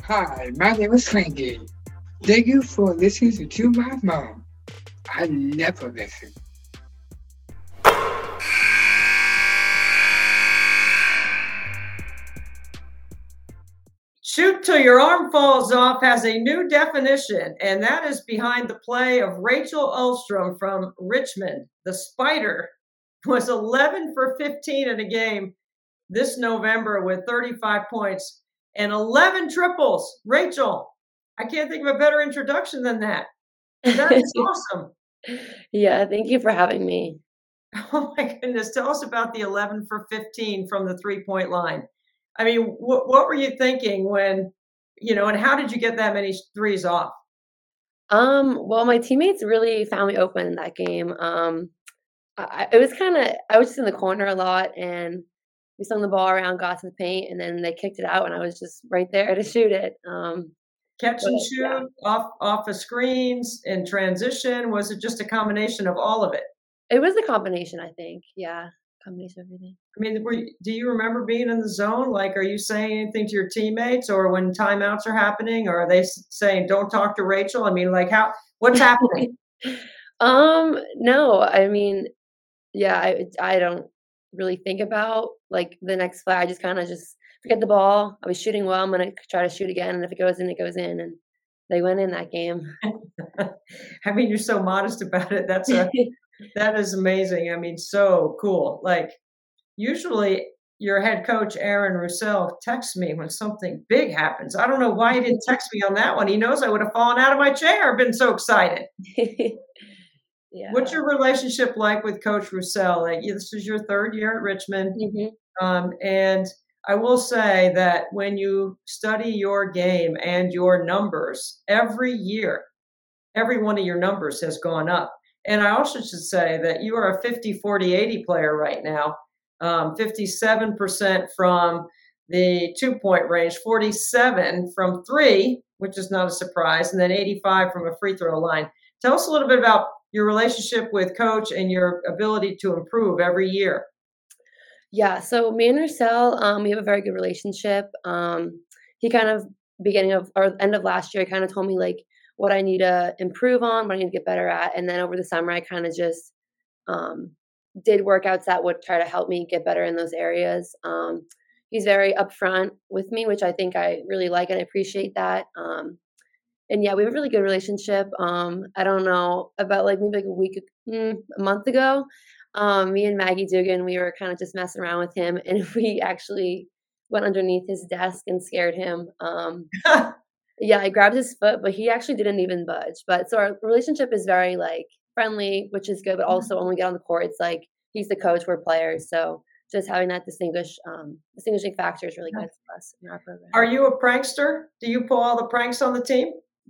Hi, my name is Frankie. Thank you for listening to my mom. I never listen. Shoot till your arm falls off has a new definition, and that is behind the play of Rachel Ulstrom from Richmond. The Spider was 11 for 15 in a game this November with 35 points and 11 triples. Rachel, I can't think of a better introduction than that. That is awesome. Yeah, thank you for having me. Oh my goodness. Tell us about the 11 for 15 from the 3-point line. I mean, what were you thinking when, and how did you get that many threes off? Well, my teammates really found me open in that game. It was I was just in the corner a lot, and we slung the ball around, got to the paint, and then they kicked it out, and I was just right there to shoot it. Catch But and yeah, shoot, off of screens, in transition? Was it just a combination of all of it? it was a combination, I think. Yeah, combination of everything. I mean, do you remember being in the zone? Like, are you saying anything to your teammates, or when timeouts are happening, or are they saying, "Don't talk to Rachel"? I mean, like, what's happening? No, I mean, yeah, I don't really think about, like, the next play. I just kinda just forget the ball. I was shooting well, I'm gonna try to shoot again, and if it goes in, it goes in, and they went in that game. I mean, you're so modest about it. That is amazing. I mean, so cool. Like, usually your head coach, Aaron Roussel, texts me when something big happens. I don't know why he didn't text me on that one. He knows I would have fallen out of my chair. I've been so excited. What's Yeah. your relationship like with Coach Roussel? Like, this is your third year at Richmond. Mhm. And I will say that when you study your game and your numbers every year, every one of your numbers has gone up. And I also should say that you are a 50, 40, 80 player right now. 57% from the 2-point range, 47 from three, which is not a surprise, and then 85 from a free throw line. Tell us a little bit about your relationship with coach and your ability to improve every year. Yeah, so me and Marcel, we have a very good relationship. He kind of beginning of or end of last year, kind of told me like what I need to improve on, what I need to get better at, and then over the summer, I kind of just um, did workouts that would try to help me get better in those areas. He's very upfront with me, which I think I really like and I appreciate that. And yeah, we have a really good relationship. I don't know about like maybe like a month ago, me and Maggie Dugan, we were kind of just messing around with him, and we actually went underneath his desk and scared him. Yeah, I grabbed his foot, but he actually didn't even budge. But so our relationship is very like friendly, which is good. But also when we get on the court, it's like he's the coach, we're players. So just having that distinguishing factor is really good for us in our Are program. you a prankster? Do you pull all the pranks on the team?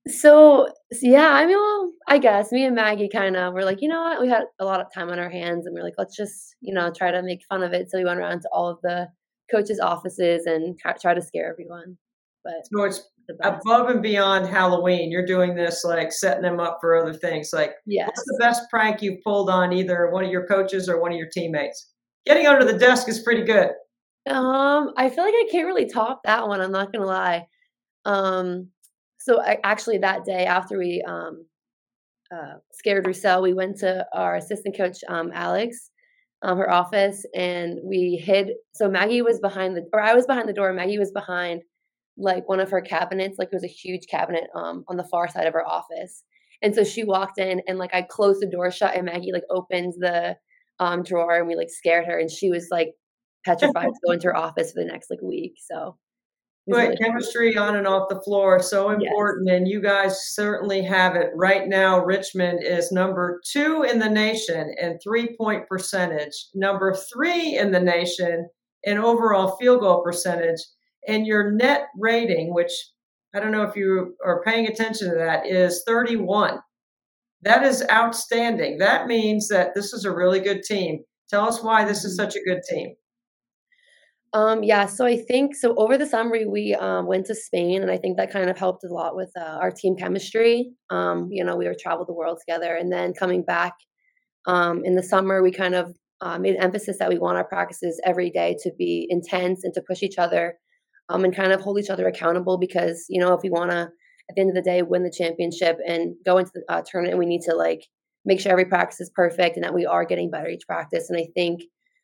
Yeah, I mean, well, I guess me and Maggie kinda were like, "You know what?" We had a lot of time on our hands, and we're like, "Let's just, try to make fun of it." So we went around to all of the coaches' offices and try to scare everyone, but So it's the best. above and beyond Halloween. You're doing this, like, setting them up for other things. Like, what's the Yes. best prank you've pulled on either one of your coaches or one of your teammates? Getting under the desk is pretty good. I feel like I can't really top that one, I'm not gonna lie. Um, so I actually that day after we, scared Roussel, we went to our assistant coach, Alex, her office, and we hid. So Maggie was behind or I was behind the door. Maggie was behind like one of her cabinets, like it was a huge cabinet on the far side of her office. And so she walked in, and like I closed the door shut, and Maggie like opens the drawer, and we like scared her, and she was like petrified to go into her office for the next like week. So it was But really funny. chemistry on and off the floor, so Yes. important, and you guys certainly have it. Right now, Richmond is number 2 in the nation in three-point percentage, number 3 in the nation in overall field goal percentage, and your net rating, which I don't know if you are paying attention to that, is 31. That is outstanding. That means that this is a really good team. Tell us why this is Mhm. such a good team. Yeah, so I think so over the summer we went to Spain, and I think that kind of helped a lot with our team chemistry. We were traveled the world together, and then coming back in the summer, we kind of made an emphasis that we want our practices every day to be intense and to push each other. and kind of hold each other accountable because, if we want to, at the end of the day, win the championship and go into the tournament, we need to like make sure every practice is perfect and that we are getting better each practice. And I think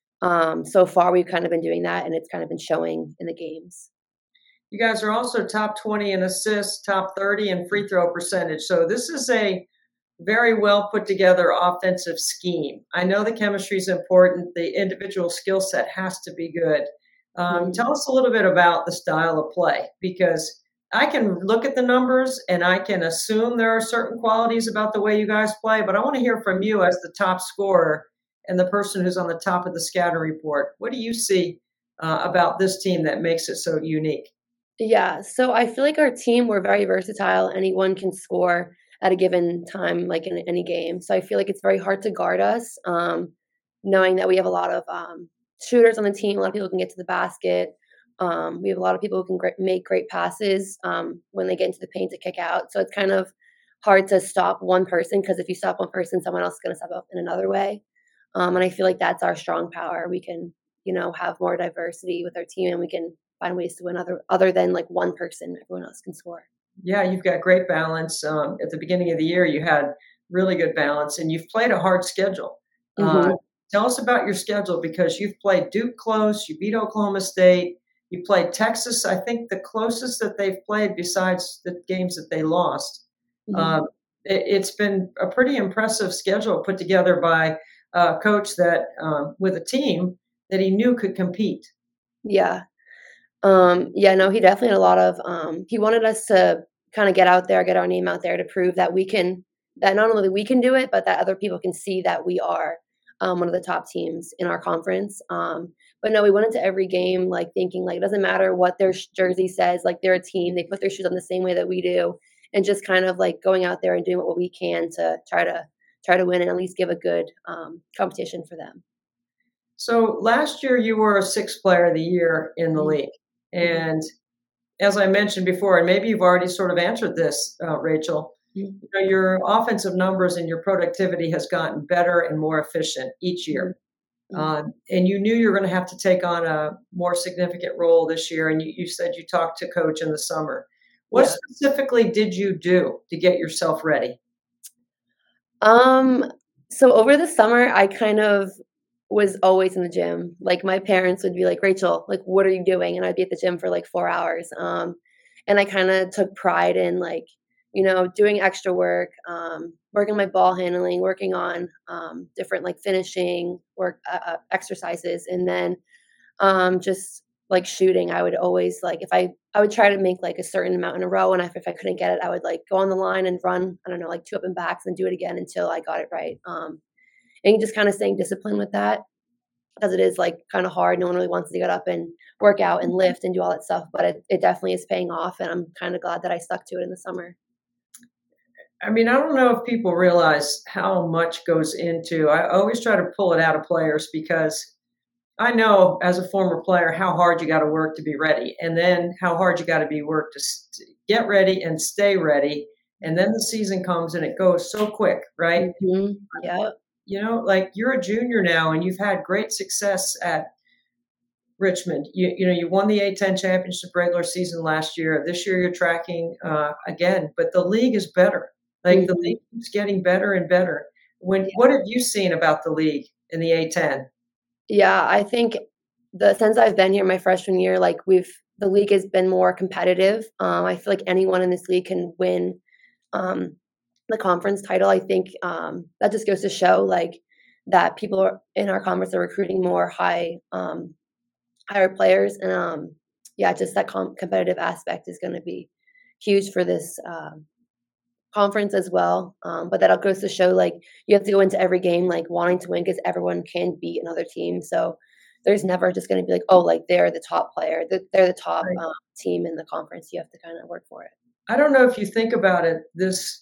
so far we've kind of been doing that and it's kind of been showing in the games. You guys are also top 20 in assists, top 30 in free throw percentage. So this is a very well put together offensive scheme. I know the chemistry is important. The individual skill set has to be good. Tell us a little bit about the style of play, because I can look at the numbers and I can assume there are certain qualities about the way you guys play, but I want to hear from you as the top scorer and the person who's on the top of the scatter report. What do you see about this team that makes it so unique? Yeah, so I feel like our team, we're very versatile. Anyone can score at a given time, like in any game. So I feel like it's very hard to guard us, knowing that we have a lot of shooters on the team. A lot of people can get to the basket. We have a lot of people who can make great passes when they get into the paint to kick out. So it's kind of hard to stop one person because if you stop one person, someone else is going to step up in another way. And I feel like that's our strong power. We can, have more diversity with our team and we can find ways to win other than like one person, everyone else can score. Yeah, you've got great balance. At the beginning of the year, you had really good balance, and you've played a hard schedule. Mm-hmm. Tell us about your schedule, because you've played Duke close, you beat Oklahoma State, you played Texas, I think the closest that they've played besides the games that they lost. Mm-hmm. It's been a pretty impressive schedule put together by a coach that, with a team that he knew could compete. Yeah. Yeah, no, he definitely had a lot of, he wanted us to kind of get out there, get our name out there to prove that that not only we can do it, but that other people can see that we are one of the top teams in our conference. But no, we went into every game like thinking like it doesn't matter what their jersey says, like they're a team, they put their shoes on the same way that we do, and just kind of like going out there and doing what we can to try to win and at least give a good competition for them. So last year you were a sixth player of the year in the league. And as I mentioned before, and maybe you've already sort of answered this, Rachel, your offensive numbers and your productivity has gotten better and more efficient each year. And you knew you were going to have to take on a more significant role this year. And you said you talked to coach in the summer. What specifically did you do to get yourself ready? So over the summer, I kind of was always in the gym. Like my parents would be like, Rachel, like, what are you doing? And I'd be at the gym for like 4 hours. And I kind of took pride in like, doing extra work, working my ball handling, working on different like finishing work exercises. And then just like shooting, I would always like, if I would try to make like a certain amount in a row. And if I couldn't get it, I would like go on the line and run, I don't know, like 2 up and backs and do it again until I got it right. And just kind of staying disciplined with that, because it is like kind of hard. No one really wants to get up and work out and lift and do all that stuff, but it definitely is paying off. And I'm kind of glad that I stuck to it in the summer. I mean, I don't know if people realize how much goes into, I always try to pull it out of players, because I know as a former player how hard you got to work to be ready, and then how hard you got to be worked to get ready and stay ready. And then the season comes and it goes so quick, right? Mm-hmm. Yeah. Like you're a junior now and you've had great success at Richmond. You won the A-10 championship regular season last year. This year you're tracking again, but the league is better. Like the league is getting better and better. What have you seen about the league in the A-10? Yeah, I think since I've been here my freshman year, like the league has been more competitive. I feel like anyone in this league can win the conference title. I think that just goes to show like that people in our conference are recruiting more higher players, and just that competitive aspect is going to be huge for this conference as well. But that goes to show like you have to go into every game like wanting to win, because everyone can beat another team. So there's never just going to be like, oh, like they're the top player, they're the top team in the conference. You have to kind of work for it. I don't know if you think about it this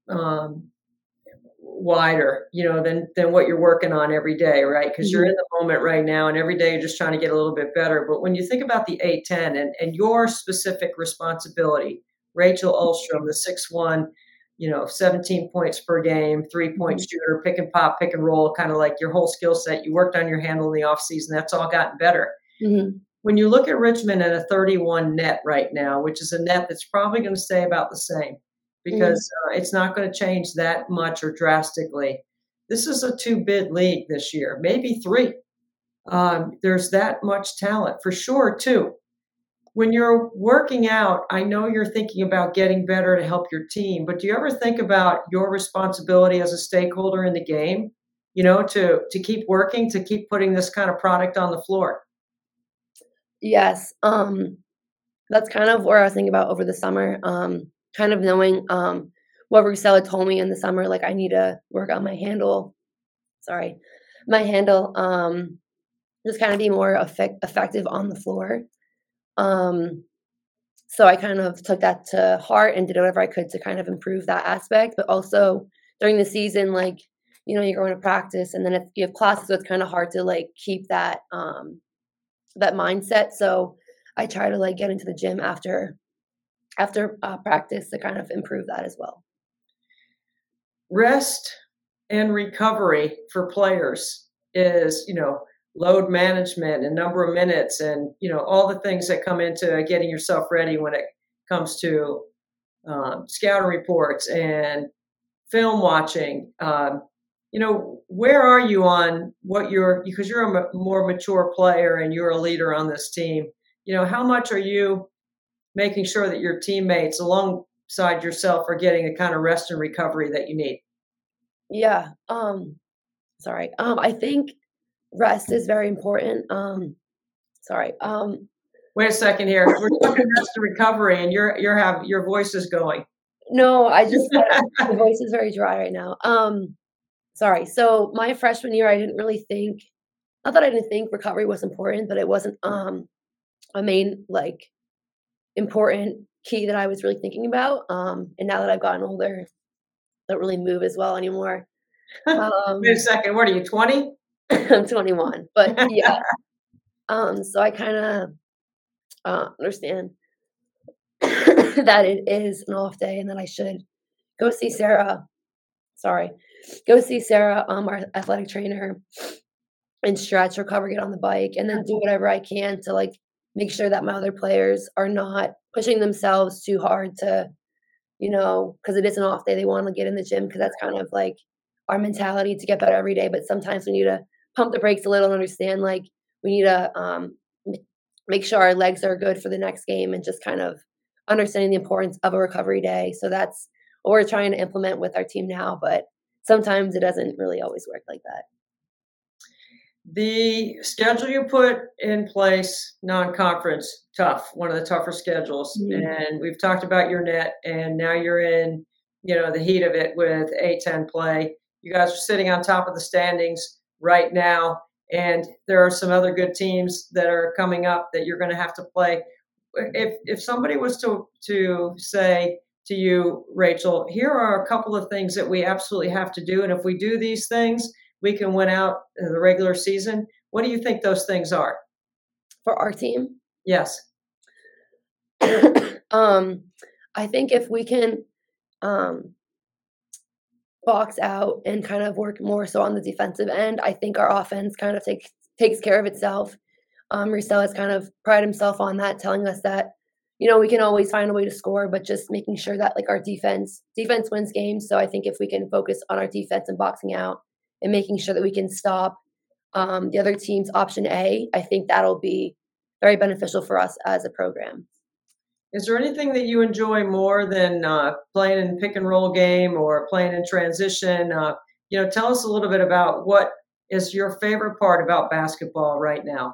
wider, than what you're working on every day, right? Because you're in the moment right now, and every day you're just trying to get a little bit better. But when you think about the A-10 and your specific responsibility, Rachel Ulstrom, the 6'1", 17 points per game, 3-point shooter, pick and pop, pick and roll, kind of like your whole skill set. You worked on your handle in the off season. That's all gotten better. when you look at Richmond at a 31 net right now, which is a net that's probably going to stay about the same because it's not going to change that much or drastically. This is a 2-bid league this year, maybe 3. There's that much talent for sure, too. When you're working out, I know you're thinking about getting better to help your team, but do you ever think about your responsibility as a stakeholder in the game, to keep working, to keep putting this kind of product on the floor? Yes. That's kind of where I was thinking about over the summer. Kind of knowing what Rusella told me in the summer, like I need to work on my handle. Just kind of be more effective on the floor. So I kind of took that to heart and did whatever I could to kind of improve that aspect. But also during the season, like, you're going to practice, and then if you have classes, so it's kind of hard to like keep that that mindset. So I try to like get into the gym after practice to kind of improve that as well. Rest and recovery for players is, load management and number of minutes and, all the things that come into getting yourself ready when it comes to scouting reports and film watching. Where are you on what because you're a more mature player and you're a leader on this team, how much are you making sure that your teammates alongside yourself are getting the kind of rest and recovery that you need? Yeah. I think rest is very important. Wait a second here. We're talking rest and recovery, and your voice is going. No, the voice is very dry right now. So my freshman year, I didn't really think. Not that I didn't think recovery was important, but it wasn't a main like important key that I was really thinking about. And now that I've gotten older, I don't really move as well anymore. Wait a second. What are you, 20? I'm 21, but yeah. So I kind of understand that it is an off day and that I should go see Sarah. Our athletic trainer, and stretch, recover, get on the bike, and then do whatever I can to like make sure that my other players are not pushing themselves too hard to, because it is an off day. They want to get in the gym because that's kind of like our mentality to get better every day. But sometimes we need to pump the brakes a little and understand like we need to make sure our legs are good for the next game and just kind of understanding the importance of a recovery day. So that's what we're trying to implement with our team now, but sometimes it doesn't really always work like that. The schedule you put in place, non-conference, tough, one of the tougher schedules. Mm-hmm. And we've talked about your net, and now you're in, the heat of it with A10 play. You guys are sitting on top of the standings right now, and there are some other good teams that are coming up that you're going to have to play. If somebody was to say to you, Rachel, here are a couple of things that we absolutely have to do, and if we do these things, we can win out the regular season. What do you think those things are? For our team? Yes. I think if we can box out and kind of work more so on the defensive end, I think our offense kind of takes care of itself. Rusella has kind of prided himself on that, telling us that, we can always find a way to score, but just making sure that like our defense wins games. So I think if we can focus on our defense and boxing out and making sure that we can stop the other team's option A, I think that'll be very beneficial for us as a program. Is there anything that you enjoy more than playing in pick and roll game or playing in transition? Tell us a little bit about what is your favorite part about basketball right now.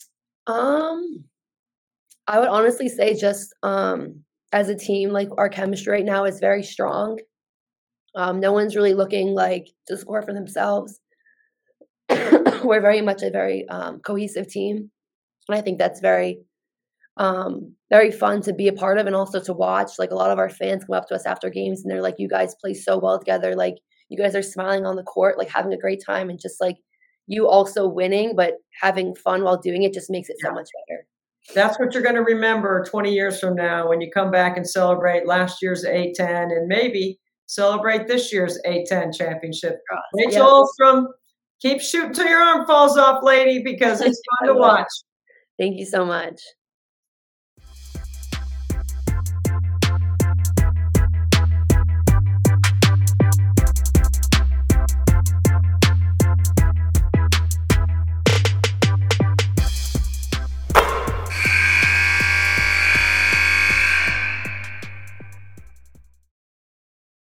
I would honestly say just as a team, like our chemistry right now is very strong. No one's really looking like to score for themselves. We're very much a very cohesive team. And I think that's very fun to be a part of and also to watch. Like a lot of our fans come up to us after games and they're like, you guys play so well together. Like you guys are smiling on the court, like having a great time, and just like you also winning, but having fun while doing it just makes it so much better. That's what you're going to remember 20 years from now when you come back and celebrate last year's A10 and maybe celebrate this year's A10 championship. Rachel, keep shooting till your arm falls off, lady, because it's fun to watch. Thank you so much.